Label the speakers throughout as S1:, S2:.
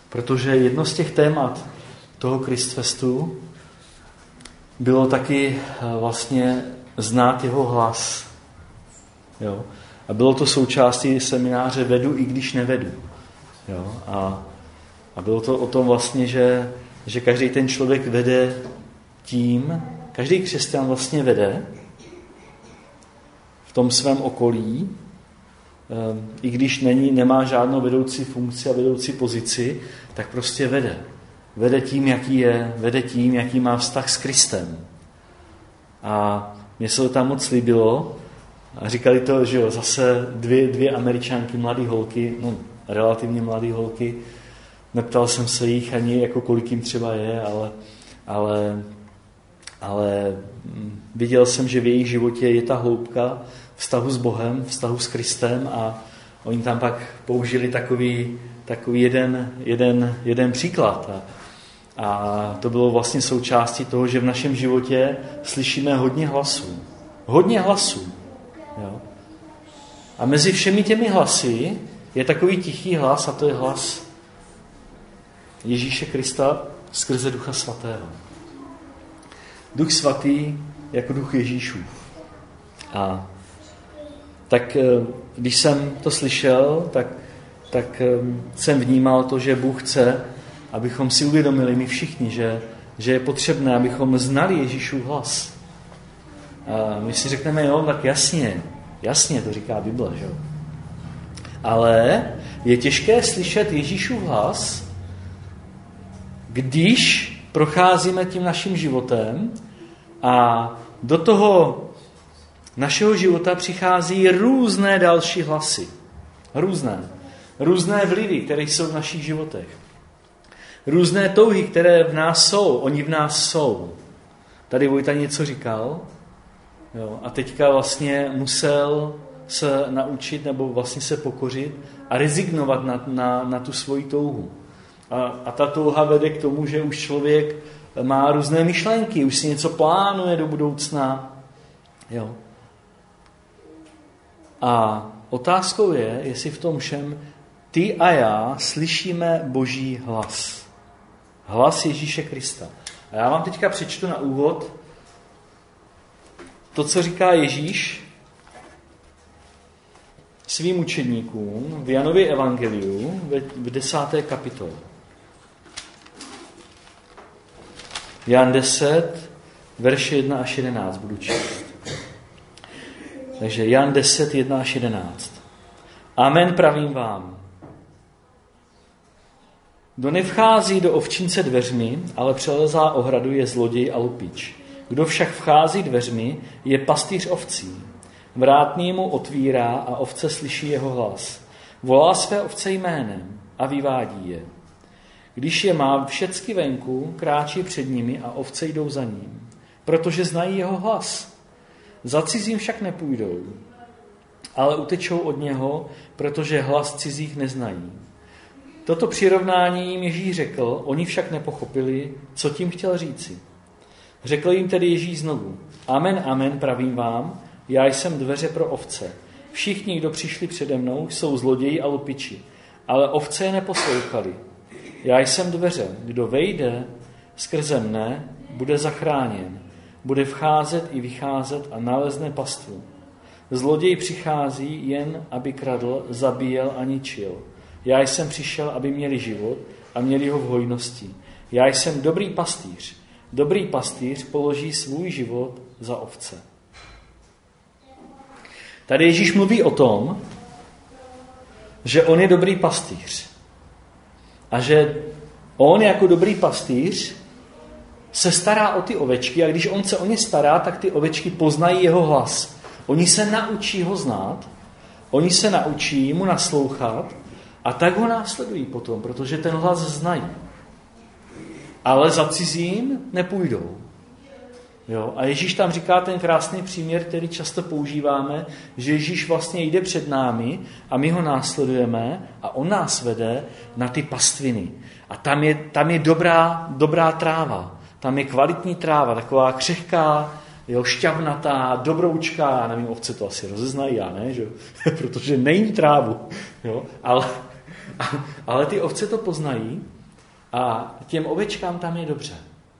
S1: Protože jedno z těch témat toho Christfestu bylo taky vlastně znát jeho hlas. Jo? A bylo to součástí semináře Vedu, i když nevedu. Jo? A bylo to o tom vlastně, že každý ten člověk vede tím, každý křesťan vlastně vede v tom svém okolí, i když nemá žádnou vedoucí funkci a vedoucí pozici, tak prostě vede. Vede tím, jaký je, vede tím, jaký má vztah s Kristem. A mně se to tam moc líbilo a říkali to, že jo, zase dvě Američanky, mladé holky, no relativně mladé holky, neptal jsem se jich ani, jako kolik jim třeba je, ale viděl jsem, že v jejich životě je ta hloubka vztahu s Bohem, vztahu s Kristem a oni tam pak použili takový jeden příklad. A to bylo vlastně součástí toho, že v našem životě slyšíme hodně hlasů. Hodně hlasů. Jo? A mezi všemi těmi hlasy je takový tichý hlas a to je hlas Ježíše Krista skrze Ducha Svatého. Duch Svatý jako duch Ježíšův. A tak když jsem to slyšel, tak jsem vnímal to, že Bůh chce, abychom si uvědomili my všichni, že je potřebné, abychom znali Ježíšův hlas. A my si řekneme, jo, tak jasně, to říká Bible, že jo. Ale je těžké slyšet Ježíšův hlas, když procházíme tím naším životem a do toho našeho života přichází různé další hlasy. Různé vlivy, které jsou v našich životech. Různé touhy, které v nás jsou, oni v nás jsou. Tady Vojta něco říkal, jo, a teďka vlastně musel se naučit nebo vlastně se pokořit a rezignovat na tu svoji touhu. A ta touha vede k tomu, že už člověk má různé myšlenky, už si něco plánuje do budoucna. Jo. A otázkou je, jestli v tom všem ty a já slyšíme Boží hlas. Hlas Ježíše Krista. A já vám teďka přečtu na úvod to, co říká Ježíš svým učedníkům v Janově evangeliu v 10. kapitole. Jan 10, verše 1 až 11 budu číst. Takže Jan 10, 1 až 11. Amen pravím vám. Kdo nevchází do ovčince dveřmi, ale přelezá ohradu, je zloděj a lupič. Kdo však vchází dveřmi, je pastýř ovcí. Vrátný mu otvírá a ovce slyší jeho hlas. Volá své ovce jménem a vyvádí je. Když je má všecky venku, kráčí před nimi a ovce jdou za ním, protože znají jeho hlas. Za cizím však nepůjdou, ale utečou od něho, protože hlas cizích neznají. Toto přirovnání jim Ježíš řekl, oni však nepochopili, co tím chtěl říci. Řekl jim tedy Ježíš znovu, amen, amen, pravím vám, já jsem dveře pro ovce. Všichni, kdo přišli přede mnou, jsou zloději a lupiči, ale ovce je neposlouchali. Já jsem dveře, kdo vejde skrze mne, bude zachráněn. Bude vcházet i vycházet a nalezne pastvu. Zloděj přichází jen, aby kradl, zabíjel a ničil. Já jsem přišel, aby měli život a měli ho v hojnosti. Já jsem dobrý pastýř. Dobrý pastýř položí svůj život za ovce. Tady Ježíš mluví o tom, že on je dobrý pastýř. A že on jako dobrý pastýř se stará o ty ovečky a když on se o ně stará, tak ty ovečky poznají jeho hlas. Oni se naučí ho znát, oni se naučí mu naslouchat a tak ho následují potom, protože ten hlas znají. Ale za cizím nepůjdou. Jo? A Ježíš tam říká ten krásný příměr, který často používáme, že Ježíš vlastně jde před námi a my ho následujeme a on nás vede na ty pastviny. A tam je dobrá tráva. Tam je kvalitní tráva, taková křehká, jo, šťavnatá, dobroučká, já nevím, ovce to asi rozeznají, já ne, že? Protože nejí trávu. Jo? Ale ty ovce to poznají A těm ovečkám tam je dobře.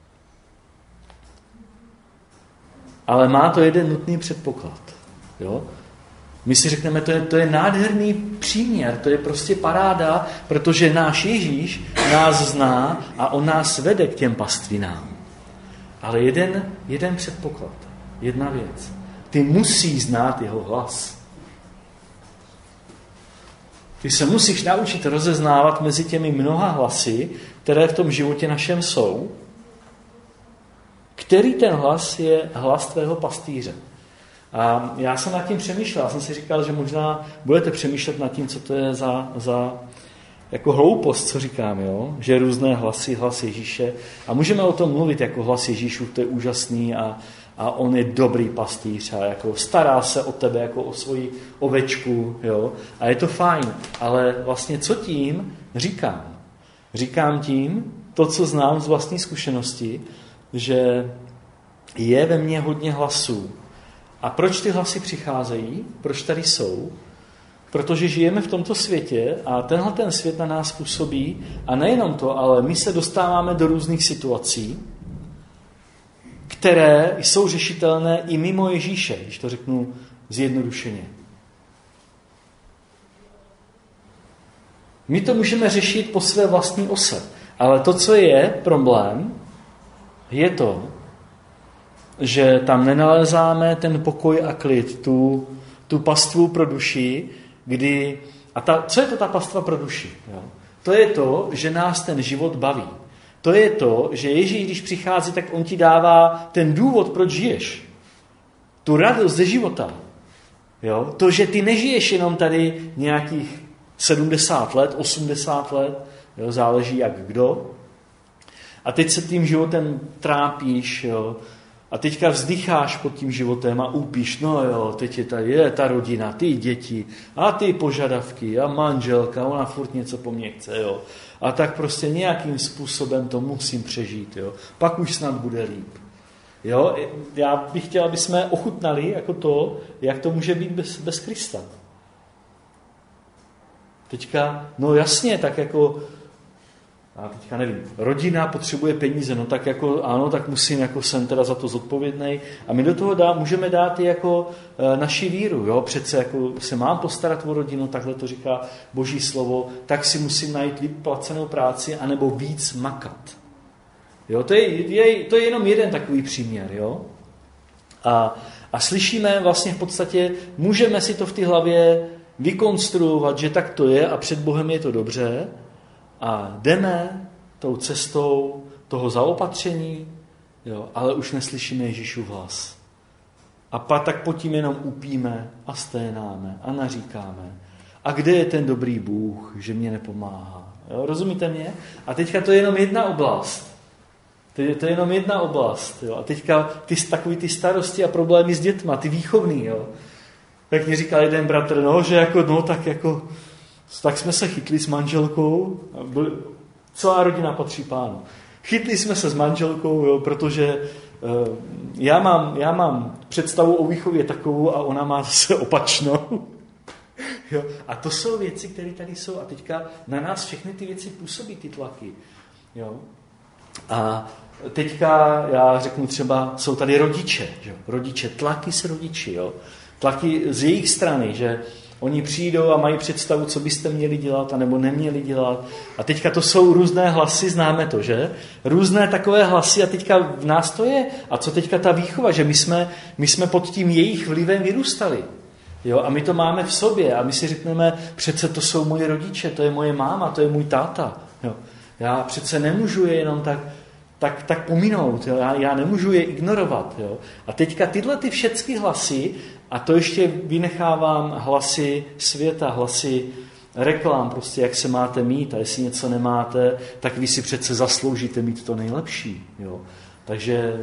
S1: Ale má to jeden nutný předpoklad. Jo? My si řekneme, to je nádherný příměr, to je prostě paráda, protože náš Ježíš nás zná a on nás vede k těm pastvinám. Ale jeden předpoklad, jedna věc. Ty musí znát jeho hlas. Ty se musíš naučit rozeznávat mezi těmi mnoha hlasy, které v tom životě našem jsou, který ten hlas je hlas tvého pastýře. A já jsem nad tím přemýšlel. Já jsem si říkal, že možná budete přemýšlet nad tím, co to je za jako hloupost, co říkám, jo? Že různé hlasy, hlas Ježíše. A můžeme o tom mluvit jako hlas Ježíšův, to je úžasný a on je dobrý pastýř a jako stará se o tebe jako o svoji ovečku, jo? A je to fajn. Ale vlastně co tím říkám? Říkám tím to, co znám z vlastní zkušenosti, že je ve mně hodně hlasů. A proč ty hlasy přicházejí? Proč tady jsou? Protože žijeme v tomto světě a tenhle ten svět na nás působí a nejenom to, ale my se dostáváme do různých situací, které jsou řešitelné i mimo Ježíše, když to řeknu zjednodušeně. My to můžeme řešit po své vlastní ose, ale to, co je problém, je to, že tam nenalezáme ten pokoj a klid, tu pastvu pro duši, co je to ta pastva pro duši? Jo? To je to, že nás ten život baví. To je to, že Ježíš, když přichází, tak on ti dává ten důvod, proč žiješ. Tu radost ze života. Jo? To, že ty nežiješ jenom tady nějakých 70 let, 80 let, jo? Záleží jak kdo. A teď se tím životem trápíš, jo? A teďka vzdycháš pod tím životem a úpíš, no jo, teď je tady ta rodina, ty děti a ty požadavky a manželka, ona furt něco po mně chce, jo. A tak prostě nějakým způsobem to musím přežít, jo. Pak už snad bude líp. Jo, já bych chtěl, aby jsme ochutnali jako to, jak to může být bez Krista. Teďka, no jasně, tak jako a teďka nevím, rodina potřebuje peníze, no tak jako ano, tak musím, jako jsem teda za to zodpovědnej. A my do toho můžeme dát i jako naši víru, jo, přece jako se mám postarat o rodinu, takhle to říká Boží slovo, tak si musím najít líp placenou práci, anebo víc makat. Jo, to je jenom jeden takový příměr, jo. A slyšíme vlastně v podstatě, můžeme si to v té hlavě vykonstruovat, že tak to je a před Bohem je to dobře, a jdeme tou cestou toho zaopatření, jo, ale už neslyšíme Ježíšův hlas. A pak tak pod tím jenom upíme a sténáme a naříkáme. A kde je ten dobrý Bůh, že mě nepomáhá? Jo, rozumíte mě? A teďka to je jenom jedna oblast. To je jenom jedna oblast. Jo. A teďka takový ty starosti a problémy s dětma, ty výchovný. Jo. Jak mi říkal jeden bratr, no, že jako, no, tak jsme se chytli s manželkou, celá rodina patří Pánu. Chytli jsme se s manželkou, jo, protože já mám představu o výchově takovou a ona má zase opačnou. Jo. A to jsou věci, které tady jsou. A teďka na nás všechny ty věci působí, ty tlaky. Jo. A teďka já řeknu třeba, jsou tady rodiče. Jo. Rodiče, tlaky s rodiči. Jo. Tlaky z jejich strany, že oni přijdou a mají představu, co byste měli dělat, anebo neměli dělat. A teďka to jsou různé hlasy, známe to, že? Různé takové hlasy a teďka v nás to je. A co teďka ta výchova, že my jsme pod tím jejich vlivem vyrůstali. Jo? A my to máme v sobě a my si řekneme, přece to jsou moji rodiče, to je moje máma, to je můj táta. Jo? Já přece nemůžu je jenom tak pominout, jo? Já nemůžu je ignorovat. Jo? A teďka tyhle ty všechny hlasy, a to ještě vynechávám hlasy světa, hlasy reklam, prostě jak se máte mít a jestli něco nemáte, tak vy si přece zasloužíte mít to nejlepší. Jo? Takže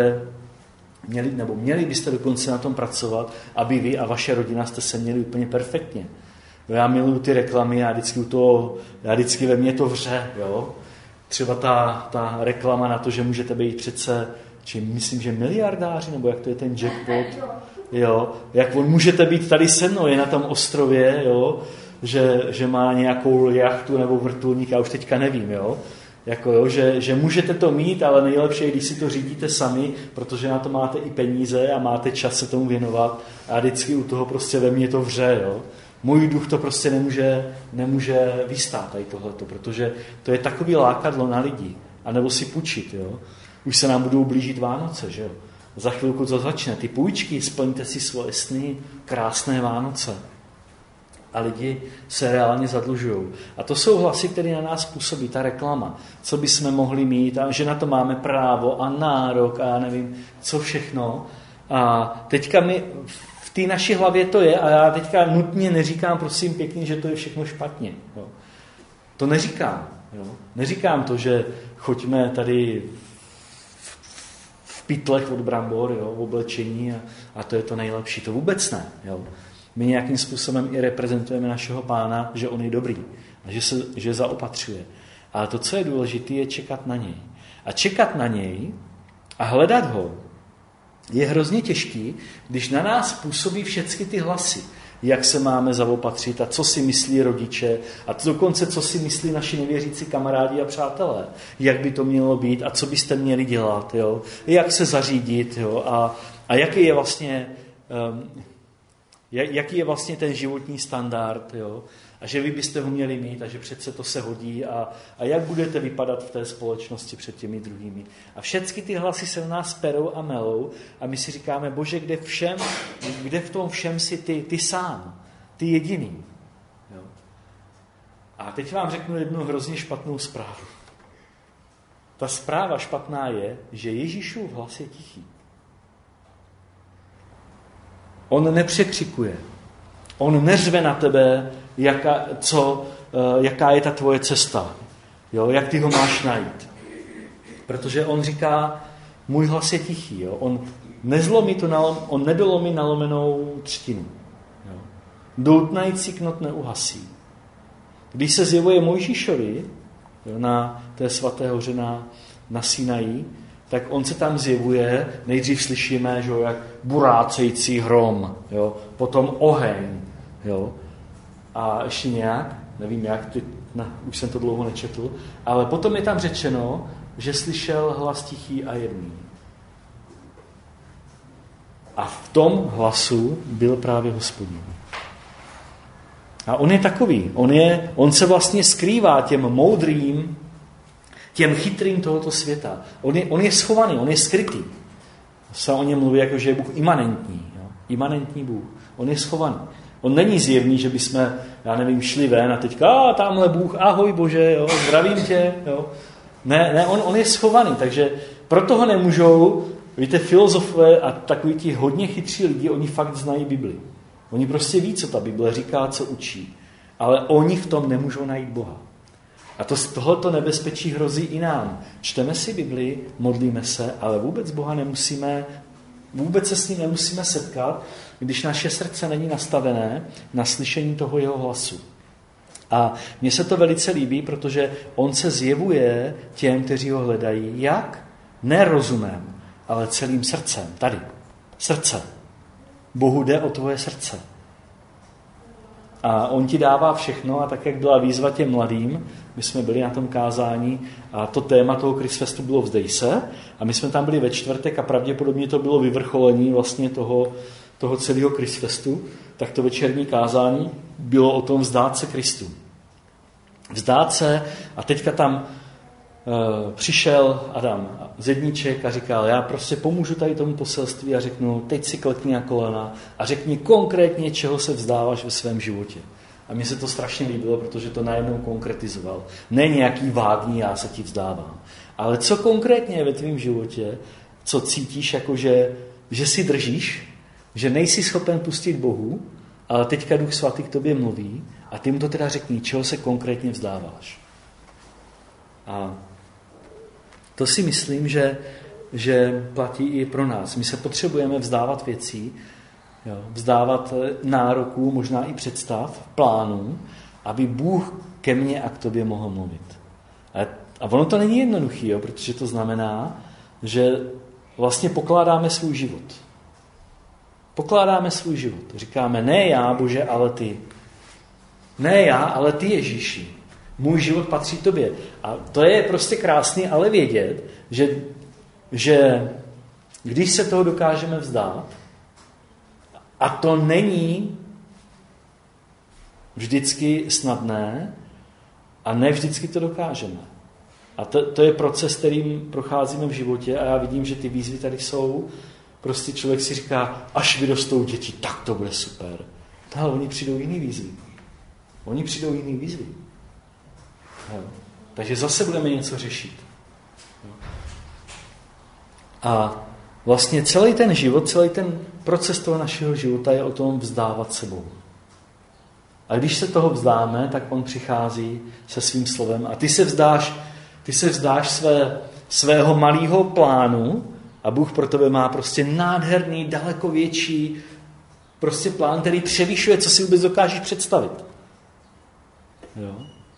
S1: měli byste dokonce na tom pracovat, aby vy a vaše rodina jste se měli úplně perfektně. Jo, já miluju ty reklamy, já vždycky ve mně to vře. Jo? Třeba ta reklama na to, že můžete být přece, myslím, že miliardáři, nebo jak to je ten jackpot, jo, jak on můžete být tady se mnou, je na tom ostrově, jo, že má nějakou jachtu nebo vrtulník, já už teďka nevím, jo. Jako jo, že můžete to mít, ale nejlepší je, když si to řídíte sami, protože na to máte i peníze a máte čas se tomu věnovat a vždycky u toho prostě ve mně to vře. Jo. Můj duch to prostě nemůže vystát tady tohleto, protože to je takový lákadlo na lidi. A nebo si půjčit. Jo. Už se nám budou blížit Vánoce, že jo. Za chvilku to začne. Ty půjčky, splňte si svoje sny, krásné Vánoce. A lidi se reálně zadlužují. A to jsou hlasy, které na nás působí, ta reklama. Co bychom mohli mít, a že na to máme právo a nárok a já nevím, co všechno. A teďka my v té naší hlavě to je a já teďka nutně neříkám, prosím pěkně, že to je všechno špatně. Jo. To neříkám. Jo. Neříkám to, že choďme tady v pytlech od brambor, jo, v oblečení a to je to nejlepší. To vůbec ne. Jo. My nějakým způsobem i reprezentujeme našeho Pána, že on je dobrý a že zaopatřuje. Ale to, co je důležité, je čekat na něj. A čekat na něj a hledat ho je hrozně těžký, když na nás působí všechny ty hlasy. Jak se máme zaopatřit a co si myslí rodiče a dokonce co si myslí naši nevěřící kamarádi a přátelé. Jak by to mělo být a co byste měli dělat. Jo? Jak se zařídit jo? A jaký je vlastně... jaký je vlastně ten životní standard, jo? A že vy byste ho měli mít a že přece to se hodí a jak budete vypadat v té společnosti před těmi druhými. A všechny ty hlasy se v nás perou a melou a my si říkáme, Bože, kde v tom všem si ty sám, ty jediný. Jo? A teď vám řeknu jednu hrozně špatnou zprávu. Ta zpráva špatná je, že Ježíšův hlas je tichý. On nepřekřikuje. On neřve na tebe, jaká je ta tvoje cesta. Jo? Jak ty ho máš najít. Protože on říká, můj hlas je tichý. Jo? On nedolomí nalomenou třtinu. Jo? Doutnající knot neuhasí. Když se zjevuje Mojžíšovi na té svaté hoře na Sinaji, tak on se tam zjevuje, nejdřív slyšíme, že, jak burácející hrom, jo? Potom oheň, jo? A ještě nějak, nevím jak, už jsem to dlouho nečetl, ale potom je tam řečeno, že slyšel hlas tichý a jemný. A v tom hlasu byl právě Hospodin. A on je takový, on se vlastně skrývá těm moudrým, těm chytrým tohoto světa. On je schovaný, on je skrytý. Se o něm mluví jako, že je Bůh imanentní. Jo? Imanentní Bůh. On je schovaný. On není zjevný, že bychom, já nevím, šli ven a teďka, tamhle Bůh, ahoj Bože, jo, zdravím tě. Jo? Ne, on je schovaný, takže proto ho nemůžou, víte, filozofové a takový ti hodně chytří lidi, oni fakt znají Bibli. Oni prostě ví, co ta Bible říká, co učí. Ale oni v tom nemůžou najít Boha. A tohleto nebezpečí hrozí i nám. Čteme si Bibli, modlíme se, ale vůbec Boha vůbec se s ním nemusíme setkat, když naše srdce není nastavené na slyšení toho jeho hlasu. A mně se to velice líbí, protože on se zjevuje těm, kteří ho hledají. Jak? Ne rozumem, ale celým srdcem. Tady. Srdce. Bohu jde o tvoje srdce. A on ti dává všechno a tak, jak byla výzva těm mladým, my jsme byli na tom kázání a to téma toho Christfestu bylo vzdej se a my jsme tam byli ve čtvrtek a pravděpodobně to bylo vyvrcholení vlastně toho celého Christfestu, tak to večerní kázání bylo o tom vzdát se Kristu. Vzdát se a teďka tam přišel Adam Zedníček a říkal, já prostě pomůžu tady tomu poselství a řeknu, teď si klekni na kolena a řekni konkrétně, čeho se vzdáváš ve svém životě. A mně se to strašně líbilo, protože to najednou konkretizoval. Ne nějaký vágní, já se ti vzdávám. Ale co konkrétně je ve tvém životě, co cítíš, jako že si držíš, že nejsi schopen pustit Bohu, ale teďka Duch Svatý k tobě mluví a ty mu to teda řekni, čeho se konkrétně vzdáváš. A to si myslím, že platí i pro nás. My se potřebujeme vzdávat věcí, jo, vzdávat nároků, možná i představ, plánů, aby Bůh ke mně a k tobě mohl mluvit. A ono to není jednoduchý, jo, protože to znamená, že vlastně pokládáme svůj život. Pokládáme svůj život. Říkáme, ne já, Bože, ale ty. Ne já, ale ty, Ježíši. Můj život patří tobě. A to je prostě krásný, ale vědět, že když se toho dokážeme vzdát, a to není vždycky snadné a ne vždycky to dokážeme. A to je proces, kterým procházíme v životě a já vidím, že ty výzvy tady jsou. Prostě člověk si říká, až vyrostou děti, tak to bude super. Ale oni přijdou jiný výzvy. Jo. Takže zase budeme něco řešit. Jo. A vlastně celý ten život, celý ten proces toho našeho života je o tom vzdávat se Bohu. A když se toho vzdáme, tak on přichází se svým slovem a ty se vzdáš svého malého plánu a Bůh pro tebe má prostě nádherný, daleko větší prostě plán, který převyšuje, co si vůbec dokážeš představit. Jo?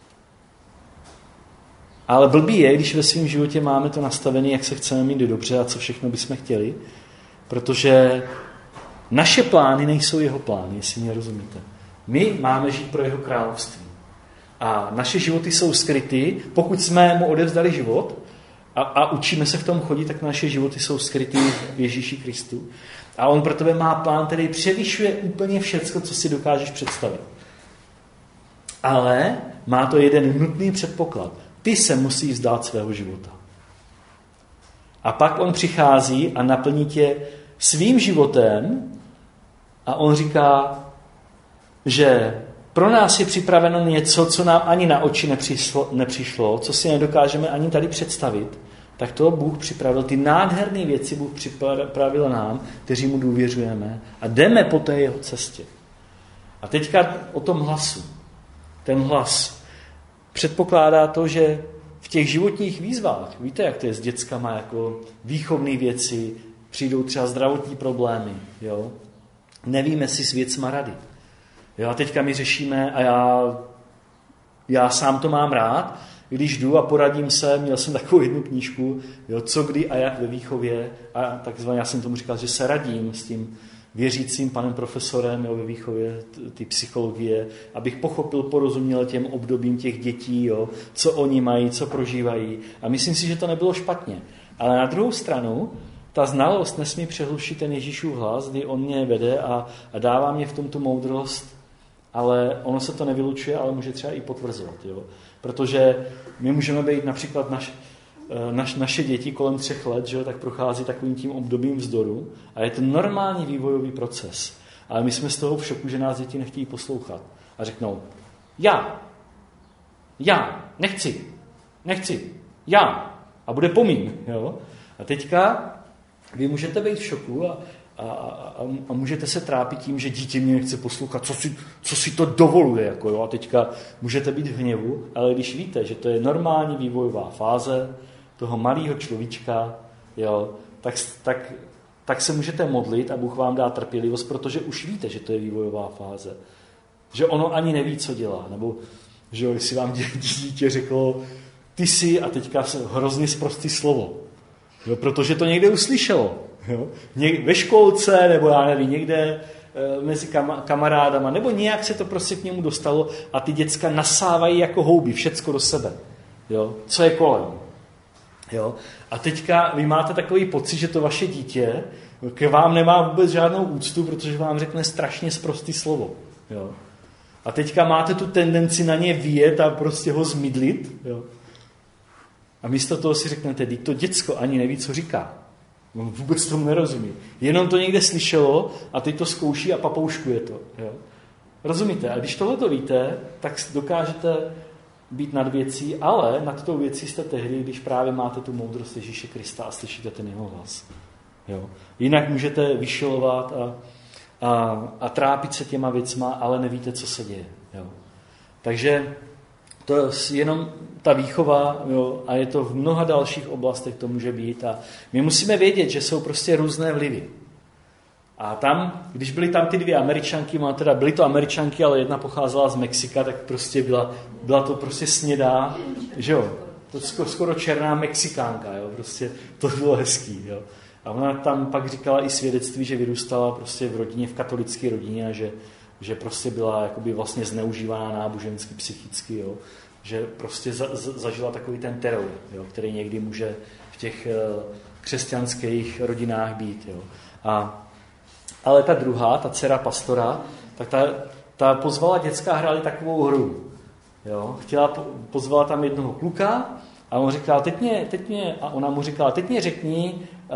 S1: Ale blbý je, když ve svém životě máme to nastavené, jak se chceme mít dobře a co všechno bychom chtěli, protože naše plány nejsou jeho plány, jestli mě rozumíte. My máme žít pro jeho království. A naše životy jsou skryty, pokud jsme mu odevzdali život a učíme se v tom chodit, tak naše životy jsou skryty v Ježíši Kristu. A on pro tebe má plán, který převyšuje úplně všecko, co si dokážeš představit. Ale má to jeden nutný předpoklad. Ty se musíš vzdát svého života. A pak on přichází a naplní tě svým životem a on říká, že pro nás je připraveno něco, co nám ani na oči nepřišlo, co si nedokážeme ani tady představit, tak to Bůh připravil. Ty nádherné věci Bůh připravil nám, kteří mu důvěřujeme a jdeme po té jeho cestě. A teďka o tom hlasu. Ten hlas předpokládá to, že v těch životních výzvách, víte, jak to je s dětskama, jako výchovné věci, přijdou třeba zdravotní problémy, jo? Nevíme si s věcma rady. Jo, a teďka my řešíme a já sám to mám rád, když jdu a poradím se, měl jsem takovou jednu knížku, jo, co, kdy a jak ve výchově a takzvaně, já jsem tomu říkal, že se radím s tím věřícím panem profesorem, jo, ve výchově ty psychologie, abych pochopil, porozuměl těm obdobím těch dětí, jo, co oni mají, co prožívají. A myslím si, že to nebylo špatně. Ale na druhou stranu, ta znalost nesmí přehlušit ten Ježíšův hlas, kdy on mě vede a dává mě v tom tu moudrost, ale ono se to nevylučuje, ale může třeba i potvrzovat. Jo? Protože my můžeme být například naše děti kolem 3 let, že, tak prochází takovým tím obdobím vzdoru a je to normální vývojový proces. Ale my jsme z toho v šoku, že nás děti nechtějí poslouchat. A řeknou, já, nechci, já. A bude pomín. Jo? A teďka vy můžete být v šoku a můžete se trápit tím, že dítě mě nechce poslouchat, co si to dovoluje. Jako, jo? A teďka můžete být v hněvu, ale když víte, že to je normální vývojová fáze toho malého človíčka, jo, tak se můžete modlit a Bůh vám dá trpělivost, protože už víte, že to je vývojová fáze. Že ono ani neví, co dělá. Nebo že jo, jestli vám dítě řeklo, ty jsi, a teďka se hrozně sprostý slovo. Jo, protože to někde uslyšelo. Jo? Ve školce, nebo já nevím, někde mezi kamarádama, nebo nějak se to prostě k němu dostalo a ty děcka nasávají jako houby všecko do sebe. Jo? Co je kolem. Jo? A teďka vy máte takový pocit, že to vaše dítě k vám nemá vůbec žádnou úctu, protože vám řekne strašně sprostý slovo. Jo? A teďka máte tu tendenci na ně vyjet a prostě ho zmydlit. Jo? A místo toho si řeknete, teď to děcko ani neví, co říká. On vůbec tomu nerozumí. Jenom to někde slyšelo a teď to zkouší a papouškuje to. Jo? Rozumíte? A když tohle to víte, tak dokážete být nad věcí, ale nad tou věcí jste tehdy, když právě máte tu moudrost Ježíše Krista a slyšíte ten jeho hlas. Jo? Jinak můžete vyšilovat a trápit se těma věcma, ale nevíte, co se děje. Jo? Takže to je jenom ta výchova, jo, a je to v mnoha dalších oblastech, to může být. A my musíme vědět, že jsou prostě různé vlivy. A tam, když byly tam ty 2 Američanky, teda byly to Američanky, ale jedna pocházela z Mexika, tak prostě byla to prostě snědá, že jo, to skoro černá Mexikánka, jo, prostě to bylo hezký, jo. A ona tam pak říkala i svědectví, že vyrůstala prostě v rodině, v katolické rodině a že prostě byla jakoby vlastně zneužívána nábožensky, psychicky, jo. že prostě zažila takový ten teror, jo, který někdy může v těch křesťanských rodinách být. Jo. Ale ta druhá, ta dcera pastora, tak ta pozvala děcka, hráli takovou hru. Jo. Pozvala tam jednoho kluka a on říkal, a ona mu říkala, teď mě řekni,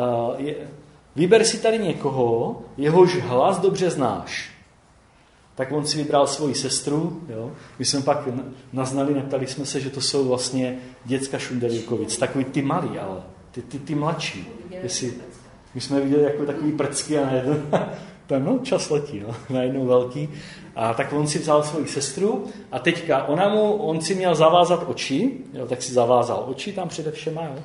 S1: vyber si tady někoho, jehož hlas dobře znáš. Tak on si vybral svoji sestru, jo. My jsme pak naznali, neptali jsme se, že to jsou vlastně děcka Šundelíkovic, takový ty malí, ale ty mladší. My jsme viděli jako takový prcky a najednou, tam čas letí, najednou velký. A tak on si vzal svoji sestru a teďka on si měl zavázat oči, jo, tak si zavázal oči tam přede všema, jo.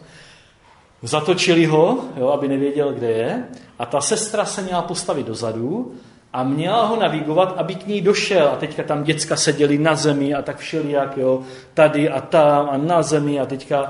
S1: Zatočili ho, jo, aby nevěděl, kde je, a ta sestra se měla postavit dozadu a měla ho navigovat, aby k ní došel. A teďka tam děcka seděli na zemi a tak všelijak, jo, tady a tam a na zemi a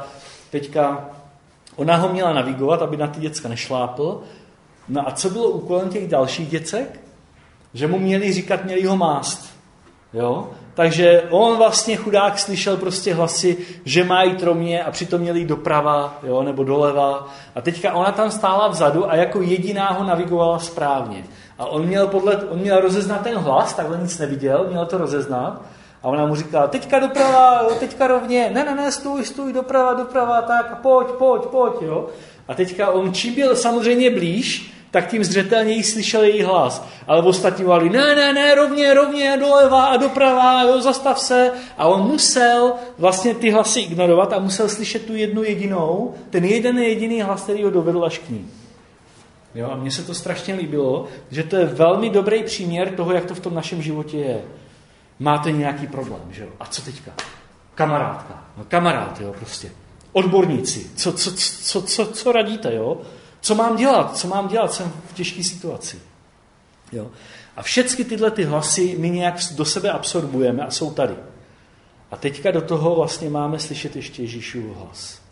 S1: teďka ona ho měla navigovat, aby na ty děcka nešlápl. No a co bylo úkolem těch dalších děcek? Že mu měli ho mást. Jo? Takže on vlastně chudák slyšel prostě hlasy, že má jít rovně a přitom měl jít doprava, jo, nebo doleva. A teďka ona tam stála vzadu a jako jediná ho navigovala správně. A on měl rozeznat ten hlas, takhle nic neviděl, měl to rozeznat. A ona mu říkala, teďka doprava, jo, teďka rovně, ne, stůj, doprava, tak pojď, jo. A teďka on čím byl samozřejmě blíž, tak tím zřetelněji slyšel její hlas. Ale ostatní volali, ne, rovně, doleva a doprava, jo, zastav se. A on musel vlastně ty hlasy ignorovat a musel slyšet tu jednu jedinou, ten jediný hlas, který ho dovedl až k ní. Jo, a mně se to strašně líbilo, že to je velmi dobrý příměr toho, jak to v tom našem životě je. Máte nějaký problém, že jo? A co teďka? Kamarádka. No, kamarád, jo, prostě. Odborníci. Co radíte, jo? Co mám dělat? Jsem v těžké situaci. Jo? A všechny tyhle ty hlasy my nějak do sebe absorbujeme a jsou tady. A teďka do toho vlastně máme slyšet ještě Ježíšův hlas.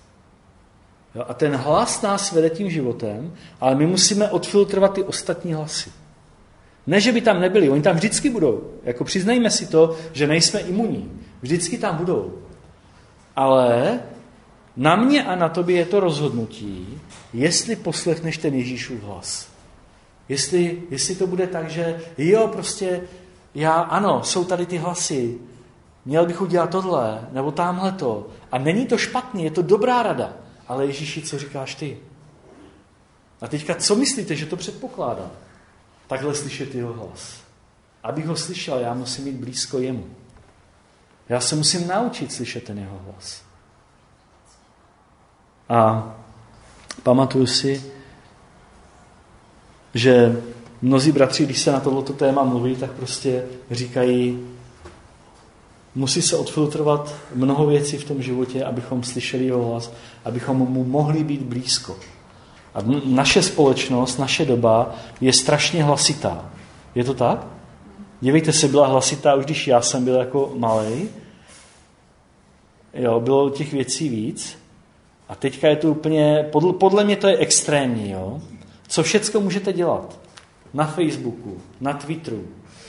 S1: Jo? A ten hlas nás vede tím životem, ale my musíme odfiltrovat ty ostatní hlasy. Ne, že by tam nebyli, oni tam vždycky budou. Jako přiznejme si to, že nejsme imunní. Vždycky tam budou. Ale na mě a na tobě je to rozhodnutí, jestli poslechneš ten Ježíšův hlas. Jestli to bude tak, že jo, prostě ano, jsou tady ty hlasy, měl bych udělat tohle, nebo támhleto. A není to špatný, je to dobrá rada. Ale Ježíši, co říkáš ty? A teďka, co myslíte, že to předpokládá? Takhle slyšet jeho hlas. Abych ho slyšel, já musím být blízko jemu. Já se musím naučit slyšet ten jeho hlas. A pamatuju si, že mnozí bratři, když se na tohleto téma mluví, tak prostě říkají, musí se odfiltrovat mnoho věcí v tom životě, abychom slyšeli jeho hlas, abychom mu mohli být blízko. A naše společnost, naše doba je strašně hlasitá. Je to tak? Dívejte se, byla hlasitá už když já jsem byl jako malej. Jo, bylo těch věcí víc. A teďka je to úplně, podle mě to je extrémní. Jo? Co všecko můžete dělat? Na Facebooku, na Twitteru,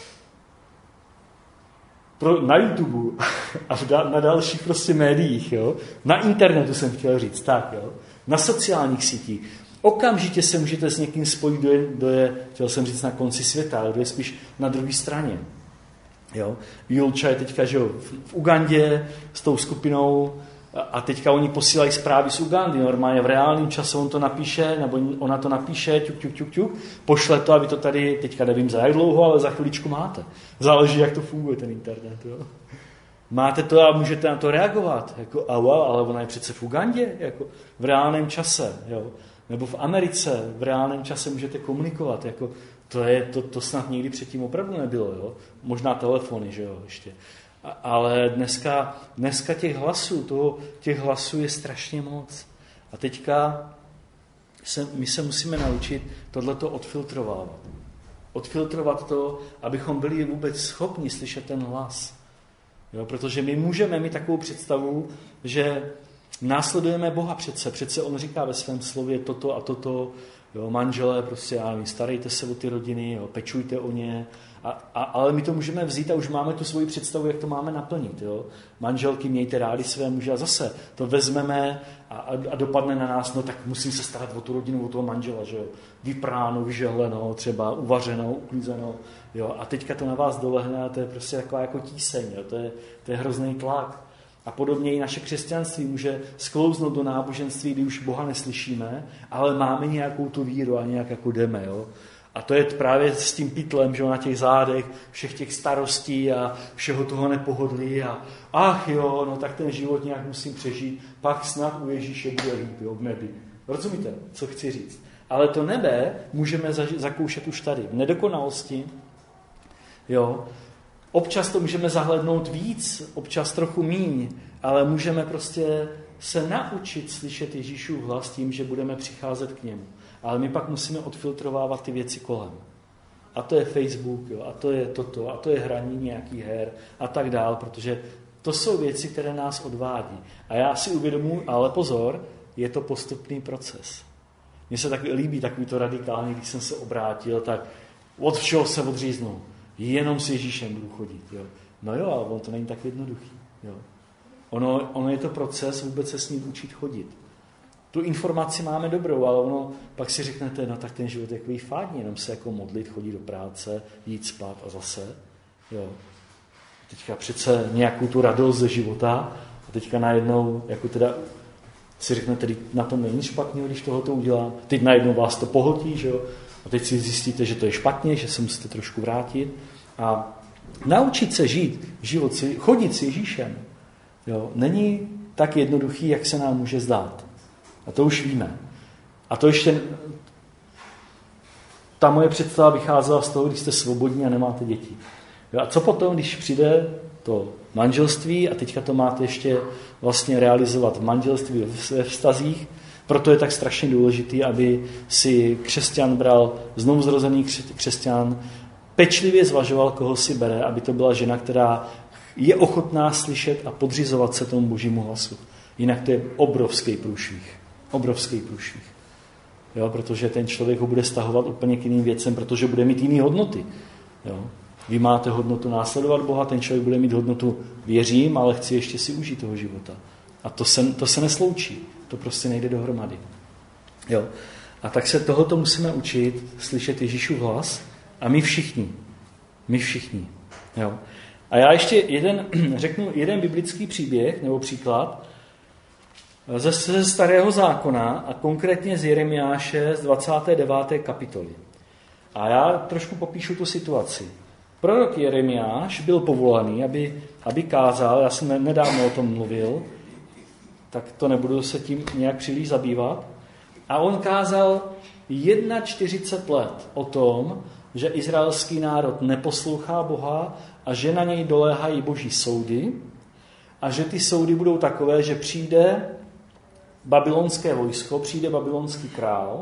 S1: na YouTube a na dalších prostě médiích. Jo? Na internetu jsem chtěl říct. Tak, jo? Na sociálních sítích. Okamžitě se můžete s někým spojit, kdo je, chtěl jsem říct, na konci světa, kdo je spíš na druhé straně. Jo? Julča je teďka, že jo, v Ugandě s tou skupinou a teďka oni posílají zprávy z Ugandy. Normálně v reálném čase on to napíše, nebo ona to napíše, ťuk, pošle to, aby to tady, teďka nevím za jak dlouho, ale za chviličku máte. Záleží, jak to funguje, ten internet. Jo? Máte to a můžete na to reagovat. Jako, ale ona je přece v Ugandě, jako v reálném čase. Jo? Nebo v Americe v reálném čase můžete komunikovat. Jako, to snad nikdy předtím opravdu nebylo. Jo? Možná telefony, že jo, ještě. Ale dneska těch hlasů je strašně moc. A teďka my se musíme naučit tohleto odfiltrovávat. Odfiltrovat to, abychom byli vůbec schopni slyšet ten hlas. Jo? Protože my můžeme mít takovou představu, že následujeme Boha přece on říká ve svém slově toto a toto Jo, manželé, prostě, já nevím, starejte se o ty rodiny, jo, pečujte o ně, ale my to můžeme vzít a už máme tu svoji představu, jak to máme naplnit. Jo. Manželky, mějte rádi své muže a zase to vezmeme a dopadne na nás, no tak musím se starat o tu rodinu, o toho manžela, že jo. Vypráno, vyžehleno, třeba uvařeno, uklízeno, jo. A teďka to na vás dolehne a to je prostě taková jako tíseň, jo. To je hrozný tlak. A podobně i naše křesťanství může sklouznout do náboženství, kdy už Boha neslyšíme, ale máme nějakou tu víru a nějak jako jdeme, jo. A to je právě s tím pytlem, že na těch zádech, všech těch starostí a všeho toho nepohodlí a ach jo, no tak ten život nějak musím přežít, pak snad u Ježíše bude líp, jo, v nebi. Rozumíte, co chci říct? Ale to nebe můžeme zakoušet už tady, v nedokonalosti, jo. Občas to můžeme zahlednout víc, občas trochu míň, ale můžeme prostě se naučit slyšet Ježíšův hlas tím, že budeme přicházet k němu. Ale my pak musíme odfiltrovávat ty věci kolem. A to je Facebook, jo, a to je toto, a to je hraní nějakých her a tak dál, protože to jsou věci, které nás odvádí. A já si uvědomuji, ale pozor, je to postupný proces. Mně se tak líbí takový to radikální, když jsem se obrátil, tak od všeho se odříznu. Jenom s Ježíšem budu chodit. Jo. No jo, ale on to není tak jednoduchý. Jo. Ono je to proces vůbec se s ním učit chodit. Tu informaci máme dobrou, ale ono pak si řeknete, no tak ten život je takový fádní, jenom se jako modlit, chodit do práce, jít spát a zase. Jo. Teďka přece nějakou tu radost ze života a teďka najednou, jako teda si řeknete, na tom není špatně, když tohoto udělám. Teď najednou vás to pohltí, že jo. A teď si zjistíte, že to je špatně, že se musíte trošku vrátit a naučit se žít život, chodit s Ježíšem. Jo, není tak jednoduchý, jak se nám může zdát. A to už víme. A to ještě ta moje představa vycházela z toho, když jste svobodní a nemáte děti. Jo, a co potom, když přijde to manželství a teďka to máte ještě vlastně realizovat v manželství, ve vztazích, proto je tak strašně důležitý, aby si křesťan bral, znovuzrozený křesťan, pečlivě zvažoval, koho si bere, aby to byla žena, která je ochotná slyšet a podřizovat se tomu Božímu hlasu. Jinak to je obrovský průšvih. Obrovský průšvih. Jo, protože ten člověk ho bude stahovat úplně k jiným věcem, protože bude mít jiné hodnoty. Jo. Vy máte hodnotu následovat Boha, ten člověk bude mít hodnotu věřím, ale chci ještě si užít toho života. A to se nesloučí. To prostě nejde dohromady. Jo. A tak se tohoto musíme učit, slyšet Ježíšův hlas a my všichni. My všichni. Jo. A já ještě řeknu jeden biblický příběh nebo příklad ze Starého zákona a konkrétně z Jeremiáše z 29. kapitoly. A já trošku popíšu tu situaci. Prorok Jeremiáš byl povolaný, aby kázal, já jsem nedávno o tom mluvil, tak to nebudu se tím nějak příliš zabývat. A on kázal 41 let o tom, že izraelský národ neposlouchá Boha a že na něj doléhají boží soudy a že ty soudy budou takové, že přijde babylonské vojsko, přijde babylonský král,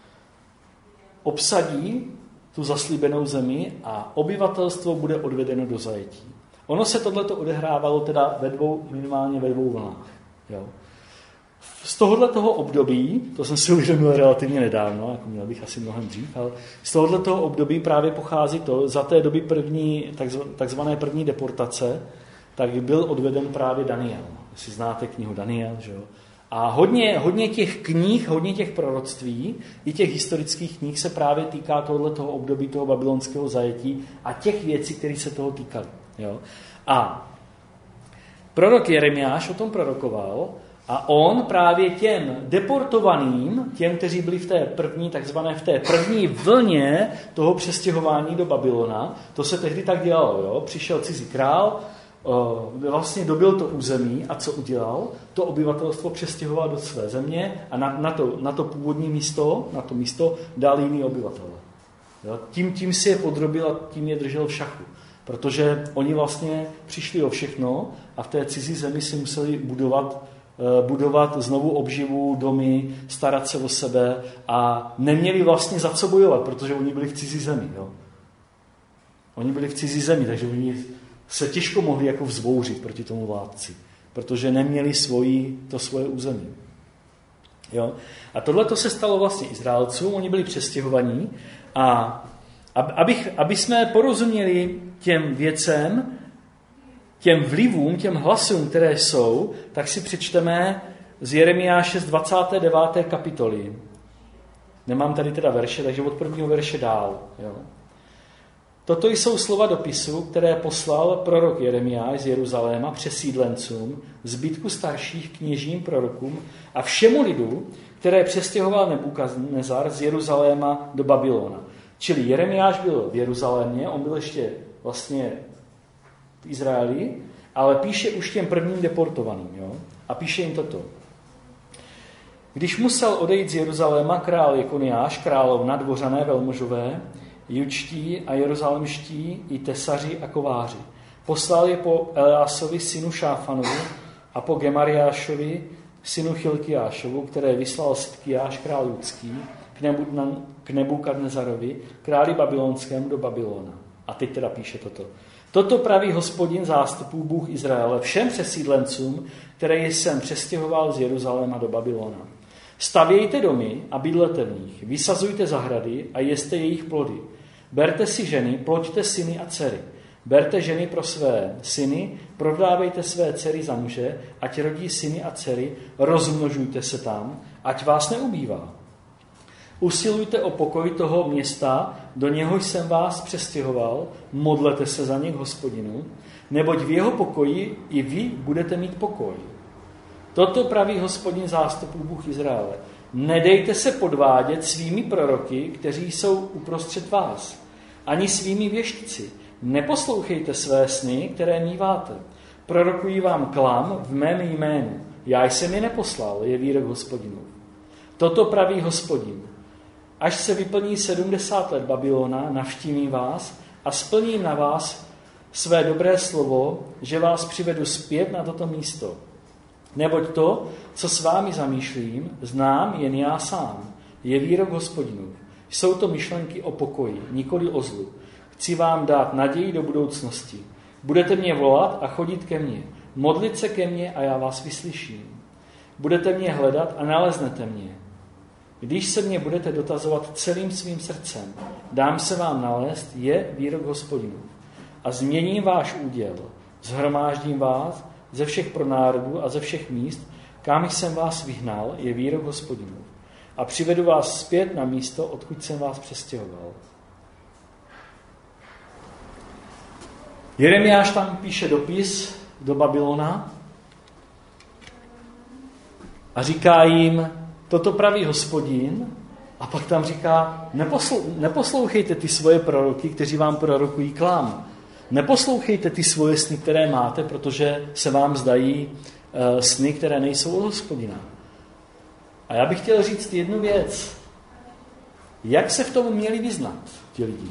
S1: obsadí tu zaslíbenou zemi a obyvatelstvo bude odvedeno do zajetí. Ono se tohleto odehrávalo teda minimálně ve dvou vlnách. Jo. Z tohoto období, to jsem si uvědomil relativně nedávno, jako měl bych asi mnohem dřív, ale z tohoto období právě pochází to, za té doby takzvané první deportace, tak byl odveden právě Daniel. Jestli znáte knihu Daniel, že jo. A hodně těch knih, hodně těch proroctví, i těch historických knih se právě týká tohoto období toho babylonského zajetí a těch věcí, které se toho týkaly. Jo. A prorok Jeremiáš o tom prorokoval a on právě těm deportovaným, těm, kteří byli v té první vlně toho přestěhování do Babylona, to se tehdy tak dělalo, jo. Přišel cizí král, vlastně dobyl to území a co udělal? To obyvatelstvo přestěhoval do své země a na to původní místo, na to místo dal jiný obyvatel. Jo? Tím si je podrobil a tím je držel v šachu. Protože oni vlastně přišli o všechno a v té cizí zemi si museli budovat znovu obživu, domy, starat se o sebe a neměli vlastně za co bojovat, protože oni byli v cizí zemi. Jo? Oni byli v cizí zemi, takže oni se těžko mohli jako vzbouřit proti tomu vládci, protože neměli to svoje území. Jo? A tohle to se stalo vlastně Izraelcům, oni byli přestěhovaní a aby jsme porozuměli těm věcem, těm vlivům, těm hlasům, které jsou, tak si přečteme z Jeremiáše z 29. kapitoly. Nemám tady teda verše, takže od prvního verše dál. Jo. Toto jsou slova dopisu, které poslal prorok Jeremiáš z Jeruzaléma přesídlencům, zbytku starších kněžím prorokům a všemu lidu, které přestěhoval Nebukadnezar z Jeruzaléma do Babylona. Čili Jeremiáš byl v Jeruzalémě, on byl ještě vlastně v Izraeli, ale píše už těm prvním deportovaným. Jo? A píše jim toto. Když musel odejít z Jeruzaléma král Jekoniáš, královna, dvořané, velmožové, judští a jeruzalemští i tesaři a kováři, poslal je po Eleásovi, synu Šáfanovi, a po Gemariášovi, synu Chilkiášovu, které vyslal Sidkiáš, král judský, k Nebukadnezarovi, králi babylonskému do Babylona. A teď teda píše toto. Toto praví Hospodin zástupů, Bůh Izraele, všem přesídlencům, které jsem přestěhoval z Jeruzaléma do Babylona. Stavějte domy a bydlete v nich, vysazujte zahrady a jeste jejich plody. Berte si ženy, ploďte syny a dcery. Berte ženy pro své syny, prodávejte své dcery za muže, ať rodí syny a dcery, rozmnožujte se tam, ať vás neubývá. Usilujte o pokoj toho města, do něhož jsem vás přestěhoval, modlete se za ně k Hospodinu, neboť v jeho pokoji i vy budete mít pokoj. Toto praví Hospodin zástupů, Bůh Izraele. Nedejte se podvádět svými proroky, kteří jsou uprostřed vás, ani svými věštci. Neposlouchejte své sny, které míváte. Prorokují vám klam v mém jménu. Já jsem je neposlal, je výrok Hospodinův. Toto praví Hospodin. Až se vyplní 70 let Babylona, navštívím vás a splním na vás své dobré slovo, že vás přivedu zpět na toto místo. Neboť to, co s vámi zamýšlím, znám jen já sám. Je výrok Hospodinův. Jsou to myšlenky o pokoji, nikoli o zlu. Chci vám dát naději do budoucnosti. Budete mě volat a chodit ke mně. Modlit se ke mně a já vás vyslyším. Budete mě hledat a naleznete mě. Když se mě budete dotazovat celým svým srdcem, dám se vám nalézt, je výrok Hospodinův. A změním váš úděl. Shromáždím vás ze všech pronárodů a ze všech míst, kam jsem vás vyhnal, je výrok Hospodinův. A přivedu vás zpět na místo, odkud jsem vás přestěhoval. Jeremiáš tam píše dopis do Babylona a říká jim, toto praví Hospodin, a pak tam říká, neposlouchejte ty svoje proroky, kteří vám prorokují klam. Neposlouchejte ty svoje sny, které máte, protože se vám zdají sny, které nejsou od Hospodina. A já bych chtěl říct jednu věc. Jak se v tom měli vyznat ti lidi?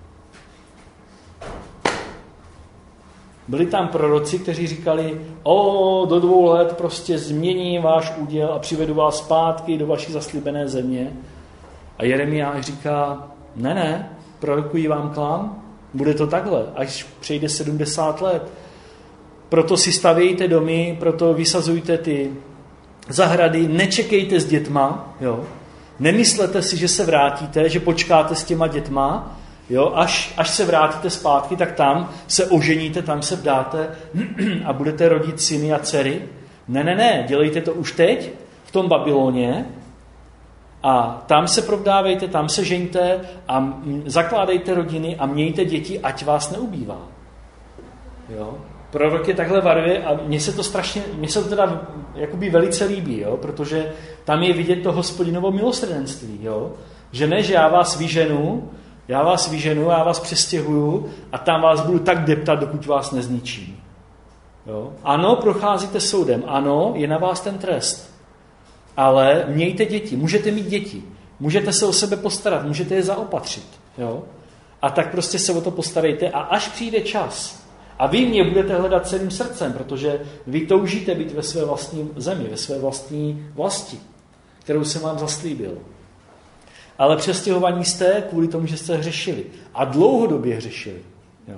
S1: Byli tam proroci, kteří říkali, do 2 let prostě změním váš úděl a přivedu vás zpátky do vaší zaslíbené země. A Jeremiáš říká, ne, prorokují vám klam, bude to takhle, až přejde 70 let. Proto si stavějte domy, proto vysazujte ty zahrady, nečekejte s dětma, jo. Nemyslete si, že se vrátíte, že počkáte s těma dětma, jo, až se vrátíte zpátky, tak tam se oženíte, tam se vdáte a budete rodit syny a dcery. Ne, dělejte to už teď, v tom Babyloně, a tam se provdávejte, tam se žeňte a zakládejte rodiny a mějte děti, ať vás neubývá. Jo. Prorok je takhle varuje a mně se to teda jakoby velice líbí, jo, protože tam je vidět to Hospodinovo milosrdenství, jo. Že ne, že já vás vyženu, já vás přestěhuju a tam vás budu tak deptat, dokud vás nezničím. Jo. Ano, procházíte soudem, ano, je na vás ten trest. Ale mějte děti, můžete mít děti, můžete se o sebe postarat, můžete je zaopatřit. Jo? A tak prostě se o to postarejte a až přijde čas a vy mě budete hledat celým srdcem, protože vy toužíte být ve své vlastní zemi, ve své vlastní vlasti, kterou jsem vám zaslíbil. Ale přestěhovaní jste kvůli tomu, že jste hřešili a dlouhodobě hřešili. Jo?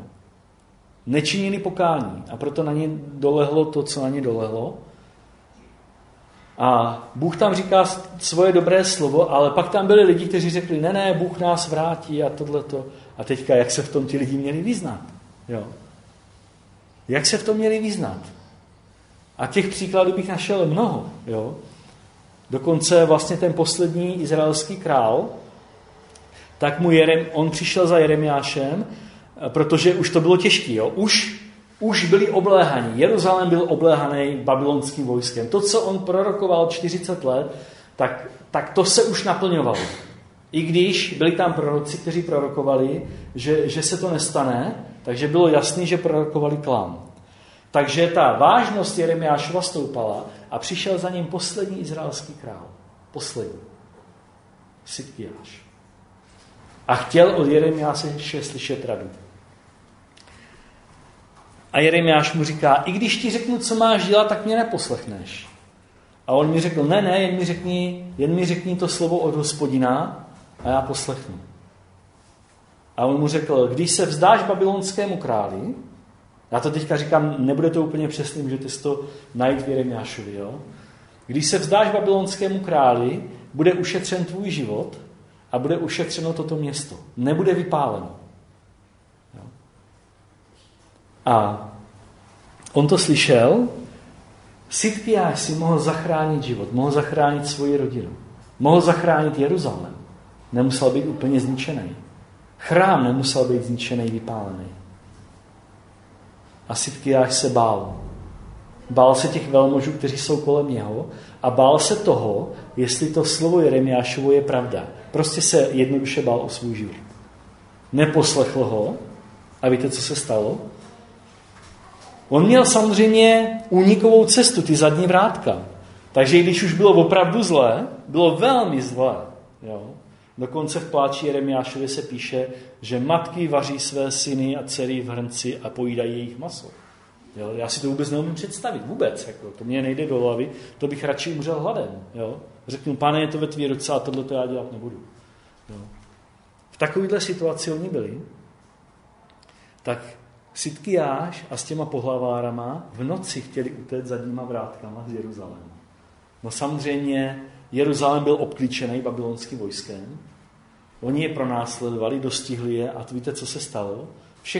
S1: Nečinili pokání a proto na ně dolehlo to, co na ně dolehlo. A Bůh tam říká svoje dobré slovo, ale pak tam byli lidi, kteří řekli, ne, Bůh nás vrátí a tohleto. A teďka, jak se v tom ti lidi měli vyznat? Jo. Jak se v tom měli vyznat? A těch příkladů bych našel mnoho. Jo. Dokonce vlastně ten poslední izraelský král, tak on přišel za Jeremiášem, protože už to bylo těžké. Jo. Už byli obléhaní. Jeruzalém byl obléhaný babylonským vojskem. To, co on prorokoval 40 let, tak to se už naplňovalo. I když byli tam proroci, kteří prorokovali, že se to nestane, takže bylo jasný, že prorokovali klam. Takže ta vážnost Jeremiášova stoupala a přišel za ním poslední izraelský král. Poslední. Sidkijáš. A chtěl od Jeremiáše slyšet radu. A Jeremiáš mu říká, i když ti řeknu, co máš dělat, tak mě neposlechneš. A on mi řekl, ne, jen mi řekni to slovo od Hospodina a já poslechnu. A on mu řekl, když se vzdáš babylonskému králi, já to teďka říkám, nebude to úplně přesný, můžete si to najít v Jeremiášovi, jo? Když se vzdáš babylonskému králi, bude ušetřen tvůj život a bude ušetřeno toto město. Nebude vypáleno. Jo? A on to slyšel, Sidkijáš si mohl zachránit život, mohl zachránit svoji rodinu, mohl zachránit Jeruzalém. Nemusel být úplně zničený. Chrám nemusel být zničený, vypálený. A Sidkijáš se bál. Bál se těch velmožů, kteří jsou kolem něho a bál se toho, jestli to slovo Jeremiášovo je pravda. Prostě se jednoduše bál o svůj život. Neposlechl ho a víte, co se stalo? On měl samozřejmě únikovou cestu, ty zadní vrátka. Takže když už bylo opravdu zlé, bylo velmi zlé. Jo? Dokonce v pláči Jeremiášově se píše, že matky vaří své syny a dcery v hrnci a pojídají jejich maso. Jo? Já si to vůbec neumím představit. Vůbec. Jako, to mě nejde do hlavy. To bych radši umřel hladem. Jo? Řeknu, Pane, je to ve tvý ruce a tohleto já dělat nebudu. Jo? V takovéhle situaci oni byli. Tak Sidkijáš a s těma pohlavárama v noci chtěli utéct zadníma vrátkama z Jeruzaléma. No samozřejmě Jeruzalém byl obklíčený babylonským vojskem. Oni je pronásledovali, dostihli je a víte, co se stalo?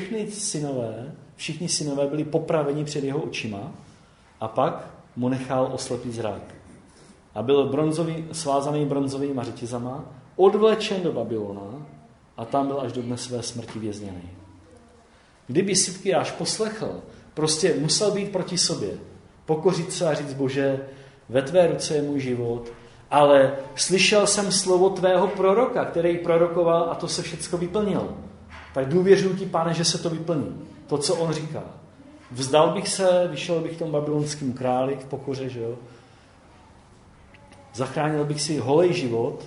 S1: Všichni synové byli popraveni před jeho očima a pak mu nechal oslepit zrak. A byl svázaný bronzovými řetězama, odvlečen do Babylona a tam byl až do dne své smrti vězněný. Kdyby Sidkijáš poslechl, prostě musel být proti sobě. Pokořit se a říct, Bože, ve tvé ruce je můj život, ale slyšel jsem slovo tvého proroka, který prorokoval a to se všecko vyplnilo. Tak důvěřuji ti, Pane, že se to vyplní. To, co on říká. Vzdal bych se, vyšel bych tomu babylonskému králi v pokoře, že jo? Zachránil bych si holej život,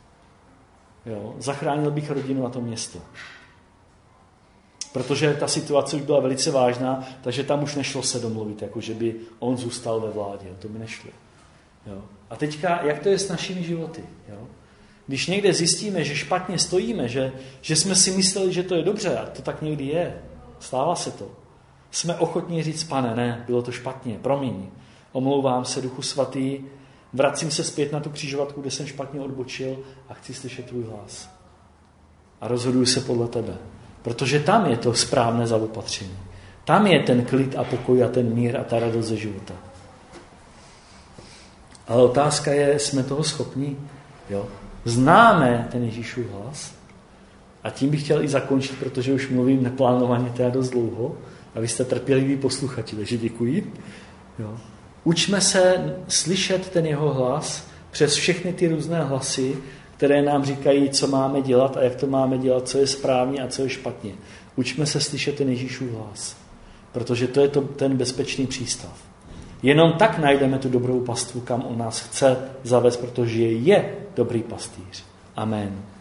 S1: jo? Zachránil bych rodinu a to město. Protože ta situace už byla velice vážná, takže tam už nešlo se domluvit, jako že by on zůstal ve vládě. To by nešlo. Jo. A teďka, jak to je s našimi životy? Jo? Když někde zjistíme, že špatně stojíme, že jsme si mysleli, že to je dobře, a to tak někdy je, stává se to, jsme ochotní říct, Pane, ne, bylo to špatně, promiň, omlouvám se, Duchu Svatý, vracím se zpět na tu křižovatku, kde jsem špatně odbočil a chci slyšet tvůj hlas. A rozhoduji se podle tebe. Protože tam je to správné zaopatření. Tam je ten klid a pokoj a ten mír a ta radost ze života. Ale otázka je, jsme toho schopni? Jo? Známe ten Ježíšův hlas? A tím bych chtěl i zakončit, protože už mluvím neplánovaně teda dost dlouho a vy jste trpěliví posluchači, takže děkuji. Jo? Učme se slyšet ten jeho hlas přes všechny ty různé hlasy, které nám říkají, co máme dělat a jak to máme dělat, co je správně a co je špatně. Učme se slyšet ten Ježíšův hlas, protože to je ten bezpečný přístav. Jenom tak najdeme tu dobrou pastvu, kam on nás chce zavést, protože je dobrý pastýř. Amen.